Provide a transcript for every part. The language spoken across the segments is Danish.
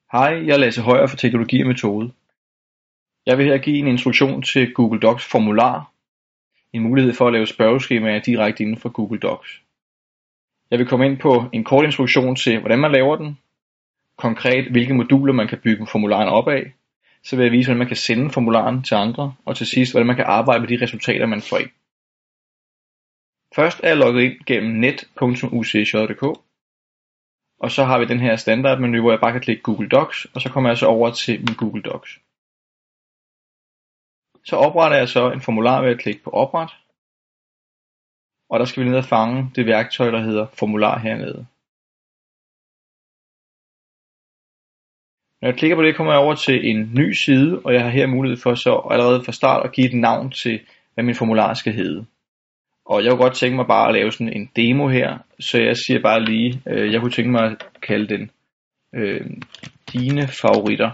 Hej, jeg er Lasse Højer fra Teknologi og Metode. Jeg vil her give en introduktion til Google Docs formular, en mulighed for at lave spørgeskemaer direkte inden for Google Docs. Jeg vil komme ind på en kort introduktion til, hvordan man laver den, konkret hvilke moduler man kan bygge formularen op af, så vil jeg vise, hvordan man kan sende formularen til andre, og til sidst, hvordan man kan arbejde med de resultater, man får ind. Først er jeg logget ind gennem net.ucj.dk, og så har vi den her standardmenu, hvor jeg bare kan klikke Google Docs, og så kommer jeg så over til min Google Docs. Så opretter jeg så en formular ved at klikke på opret, og der skal vi ned og fange det værktøj, der hedder formular hernede. Når jeg klikker på det, kommer jeg over til en ny side, og jeg har her mulighed for så allerede fra start at give et navn til, hvad min formular skal hedde. Og jeg kunne godt tænke mig bare at lave sådan en demo her, så jeg siger bare lige, jeg kunne tænke mig at kalde den dine favoritter.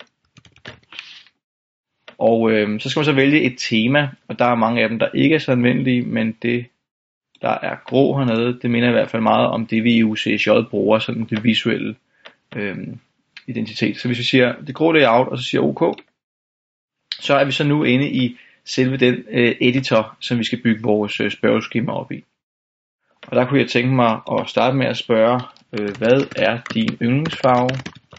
Og så skal man så vælge et tema, og der er mange af dem, der ikke er så anvendelige, men det, der er grå hernede, det minder i hvert fald meget om det, vi i UCJ bruger, sådan det visuelle identitet. Så hvis vi siger det grå layout, og så siger OK, så er vi så nu inde i selve den editor, som vi skal bygge vores spørgeskema op i. Og der kunne jeg tænke mig at starte med at spørge, hvad er din yndlingsfarve?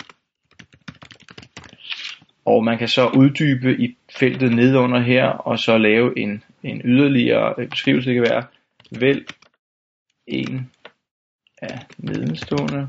Og man kan så uddybe i feltet nedenunder her, og så lave en yderligere beskrivelse. Det kan være, vælg en af nedenstående.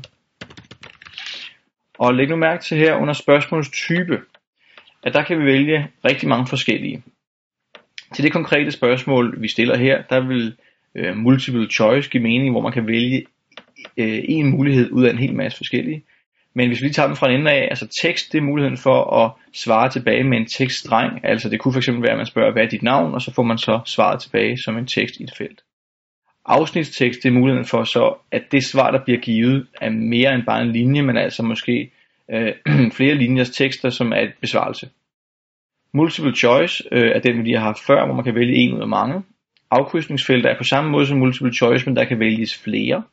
Og læg nu mærke til her under spørgsmålstype, at der kan vi vælge rigtig mange forskellige. Til det konkrete spørgsmål, vi stiller her, der vil multiple choice give mening, hvor man kan vælge en mulighed ud af en hel masse forskellige. Men hvis vi lige tager den fra en ende af, altså tekst, det er muligheden for at svare tilbage med en tekststreng. Altså det kunne fx være, at man spørger, hvad er dit navn, og så får man så svaret tilbage som en tekst i et felt. Afsnitstekst, det er muligheden for så, at det svar, der bliver givet, er mere end bare en linje, men altså måske flere linjers tekster, som er et besvarelse. Multiple choice er den, vi lige har haft før, hvor man kan vælge en ud af mange. Afkrydsningsfelter er på samme måde som multiple choice, men der kan vælges flere.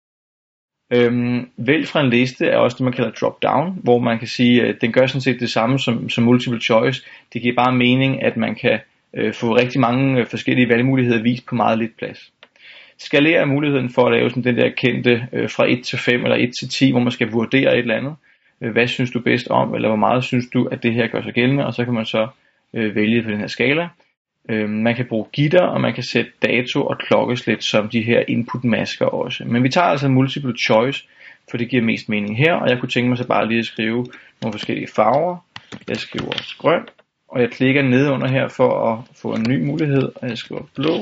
Vælg fra en liste er også det, man kalder drop down, hvor man kan sige, at den gør sådan set det samme som multiple choice. Det giver bare mening, at man kan få rigtig mange forskellige valgmuligheder vist på meget lidt plads. Skalere er muligheden for at lave sådan den der kendte fra 1 til 5 eller 1 til 10, hvor man skal vurdere et eller andet. Hvad synes du bedst om, eller hvor meget synes du, at det her gør sig gældende, og så kan man så vælge på den her skala. Man kan bruge gitter, og man kan sætte dato og klokkeslæt som de her input-masker også. Men vi tager altså multiple choice, for det giver mest mening her, og jeg kunne tænke mig så bare lige at skrive nogle forskellige farver. Jeg skriver grøn, og jeg klikker ned under her for at få en ny mulighed, og jeg skriver blå.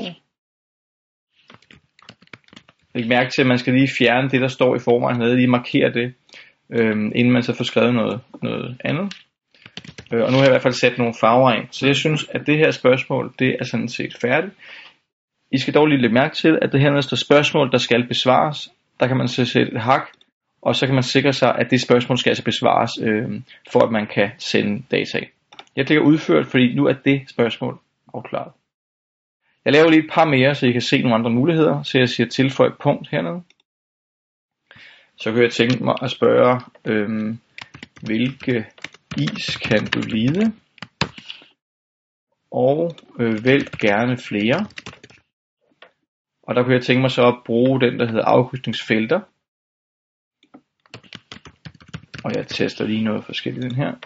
Læg mærke til, at man skal lige fjerne det, der står i forvejen hernede, lige markere det, inden man så får skrevet noget andet. Og nu har jeg i hvert fald sat nogle farver ind. Så jeg synes, at det her spørgsmål, det er sådan set færdigt. I skal dog lige lægge mærke til, at det her står spørgsmål, der skal besvares. Der kan man så sætte et hak, og så kan man sikre sig, at det spørgsmål skal altså besvares, for at man kan sende data. Jeg klikker udført, fordi nu er det spørgsmål afklaret. Jeg laver lige et par mere, så I kan se nogle andre muligheder. Så jeg siger tilføj punkt hernede. Så kan jeg tænke mig at spørge, hvilke is kan du lide? Og vælg gerne flere. Og der kunne jeg tænke mig så at bruge den, der hedder afkrydsningsfelter. Og jeg tester lige noget forskelligt den her.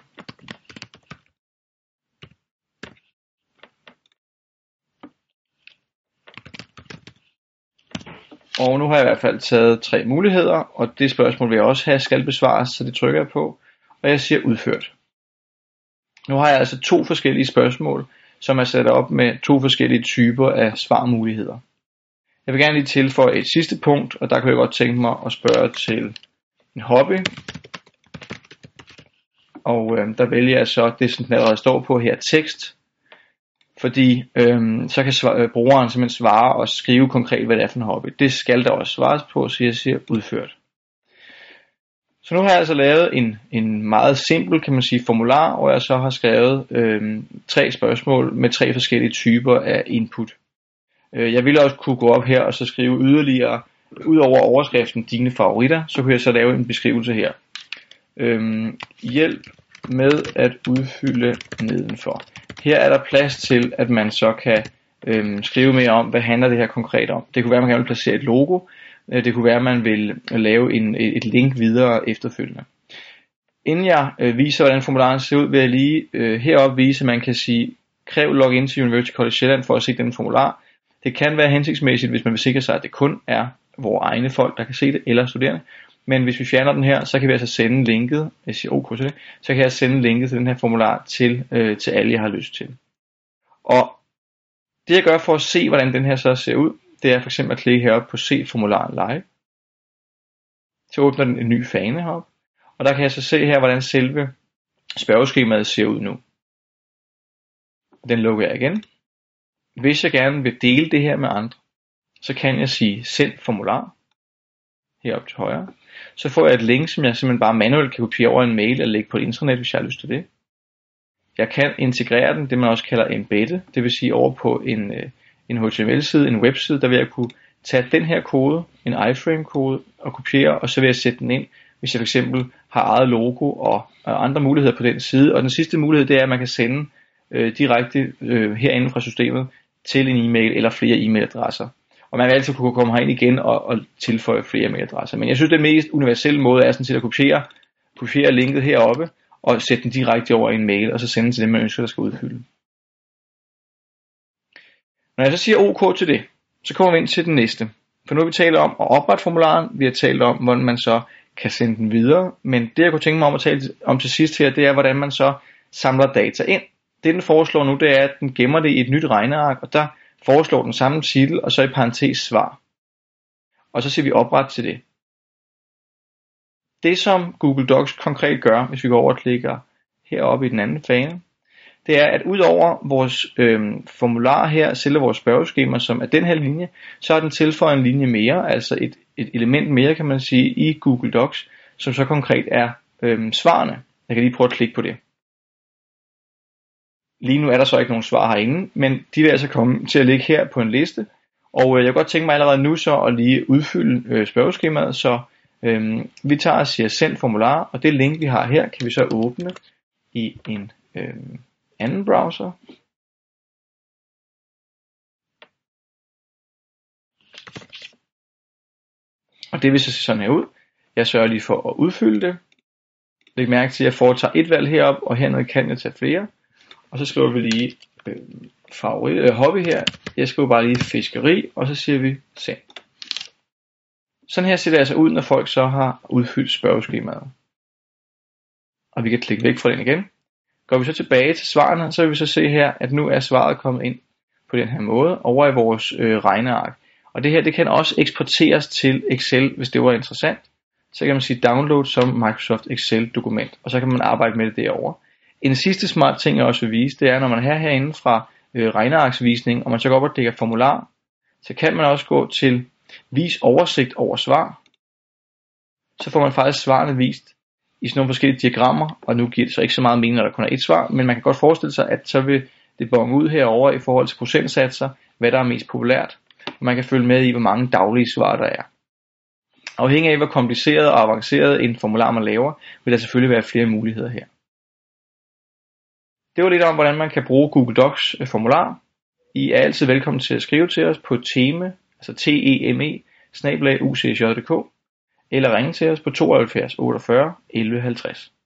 Og nu har jeg i hvert fald taget 3 muligheder, og det spørgsmål vil jeg også have skal besvares, så det trykker jeg på, og jeg siger udført. Nu har jeg altså 2 forskellige spørgsmål, som er sat op med 2 forskellige typer af svarmuligheder. Jeg vil gerne lige tilføje et sidste punkt, og der kan jeg godt tænke mig at spørge til en hobby. Og der vælger jeg så det, som den allerede står på her, tekst. Fordi så kan brugeren simpelthen svare og skrive konkret, hvad det er for en hobby. Det skal der også svares på, så jeg siger udført. Så nu har jeg altså lavet en meget simpel, kan man sige, formular, hvor jeg så har skrevet 3 spørgsmål med 3 forskellige typer af input. Jeg ville også kunne gå op her og så skrive yderligere, ud over overskriften dine favoritter, så kunne jeg så lave en beskrivelse her. hjælp med at udfylde nedenfor. Her er der plads til, at man så kan skrive mere om, hvad handler det her konkret om. Det kunne være, at man gerne vil placere et logo. Det kunne være, at man vil lave et link videre efterfølgende. Inden jeg viser, hvordan formularen ser ud, vil jeg lige heroppe vise, at man kan sige, kræv login til University College Sjælland for at se den formular. Det kan være hensigtsmæssigt, hvis man vil sikre sig, at det kun er vores egne folk, der kan se det, eller studerende. Men hvis vi fjerner den her, så kan vi altså sende linket, jeg siger OK til det, så kan jeg sende linket til den her formular til alle, jeg har lyst til. Og det jeg gør for at se, hvordan den her så ser ud, det er for eksempel at klikke heroppe på se formularen live. Så åbner den en ny fane heroppe. Og der kan jeg så se her, hvordan selve spørgeskemaet ser ud nu. Den lukker jeg igen. Hvis jeg gerne vil dele det her med andre, så kan jeg sige send formular. Heroppe til højre. Så får jeg et link, som jeg simpelthen bare manuelt kan kopiere over en mail eller lægge på et intranet, hvis jeg har lyst til det. Jeg kan integrere den, det man også kalder embedde, det vil sige over på en HTML-side, en webside, der vil jeg kunne tage den her kode, en iframe-kode, og kopiere, og så vil jeg sætte den ind, hvis jeg for eksempel har eget logo og andre muligheder på den side. Og den sidste mulighed, det er, at man kan sende direkte herinde fra systemet til en e-mail eller flere e-mailadresser. Og man vil altid kunne komme herind igen og tilføje flere e-mailadresser. Men jeg synes, den mest universelle måde er sådan set at kopiere linket heroppe, og sætte den direkte over i en mail, og så sende den til dem, man ønsker, der skal udfylde. Når jeg så siger OK til det, så kommer vi ind til den næste. For nu har vi talt om at oprette formularen, vi har talt om, hvordan man så kan sende den videre, men det jeg kunne tænke mig om at tale om til sidst her, det er, hvordan man så samler data ind. Det den foreslår nu, det er, at den gemmer det i et nyt regneark, og der foreslår den samme titel, og så i parentes svar. Og så siger vi opret til det. Det som Google Docs konkret gør, hvis vi går over og klikker heroppe i den anden fane, det er, at udover vores formular her, selve vores spørgeskema, som er den her linje, så har den tilføjet en linje mere, altså et element mere, kan man sige, i Google Docs, som så konkret er svarene. Jeg kan lige prøve at klikke på det. Lige nu er der så ikke nogen svar herinde, men de vil altså komme til at ligge her på en liste. Og jeg kunne godt tænke mig allerede nu så at lige udfylde spørgeskemaet, så vi tager og siger send formular, og det link vi har her, kan vi så åbne i en anden browser. Og det vil så se sådan her ud. Jeg sørger lige for at udfylde det. Læg mærke til, at jeg foretager et valg heroppe, og hernede kan jeg tage flere. Og så skriver vi lige hobby her. Jeg skriver bare lige fiskeri, og så siger vi send. Sådan her ser det altså ud, når folk så har udfyldt spørgeskemaet. Og vi kan klikke væk fra den igen. Går vi så tilbage til svarene, så vil vi så se her, at nu er svaret kommet ind på den her måde over i vores regneark. Og det her, det kan også eksporteres til Excel, hvis det var interessant. Så kan man sige download som Microsoft Excel dokument, og så kan man arbejde med det derovre. En sidste smart ting jeg også vil vise, det er, når man er herinde fra regnearksvisning, og man så går op og klikker formular, så kan man også gå til vis oversigt over svar. Så får man faktisk svarene vist i sådan nogle forskellige diagrammer, og nu giver det så ikke så meget mening, når der kun er et svar, men man kan godt forestille sig, at så vil det bonge ud herover i forhold til procentsatser, hvad der er mest populært. Man kan følge med i, hvor mange daglige svar der er. Afhængig af, hvor kompliceret og avanceret en formular man laver, vil der selvfølgelig være flere muligheder her. Det var lidt om, hvordan man kan bruge Google Docs formular. I er altid velkommen til at skrive til os på teme, altså teme@ucj.dk, eller ringe til os på 72 48 11 50.